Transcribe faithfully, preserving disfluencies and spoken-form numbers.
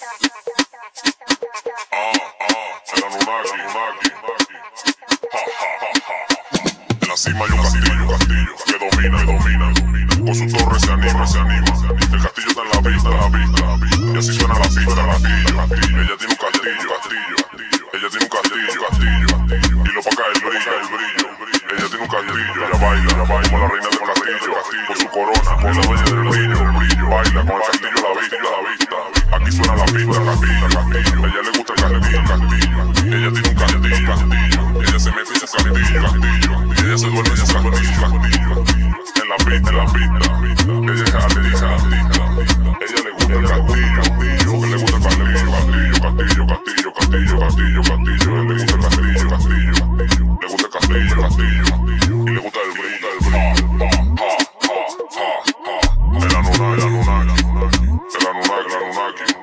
Ah, ah, el Anunnaki, Anunnaki. Ja, ja, ja, ja. En la cima hay un castillo, castillo que domina, que domina. Con su torre se anima, se anima. El castillo está en la vista, en la vista. Y así suena la pista, la castillo, castillo. Ella tiene un castillo, castillo. Ella tiene un castillo, castillo. Y lo pa' caer el brillo, el brillo. Ella tiene un castillo, ella baila, ella baila como la reina del castillo, castillo. Con su corona, es la dueña del brillo, el brillo. Baila con el castillo a la vista, a la vista. Aquí suena la pista, castillo, castillo. Ella le gusta el castillo, castillo. Ella tiene un castillo, castillo. Ella se mete en su castillo, castillo. Y ella se duerme en su castillo, castillo. En la pista, en la pista. Ella es ardilla, ardilla. Ella le gusta el castillo, castillo. Que le gusta el castillo, castillo, castillo, castillo, castillo, castillo, castillo. Él le gusta el castillo, castillo. Le gusta el castillo, castillo. Y le gusta el brillo, el brillo. Ha, ha, ha, ha, ha. El Anunnaki, el Anunnaki, el Anunnaki, el Anunnaki.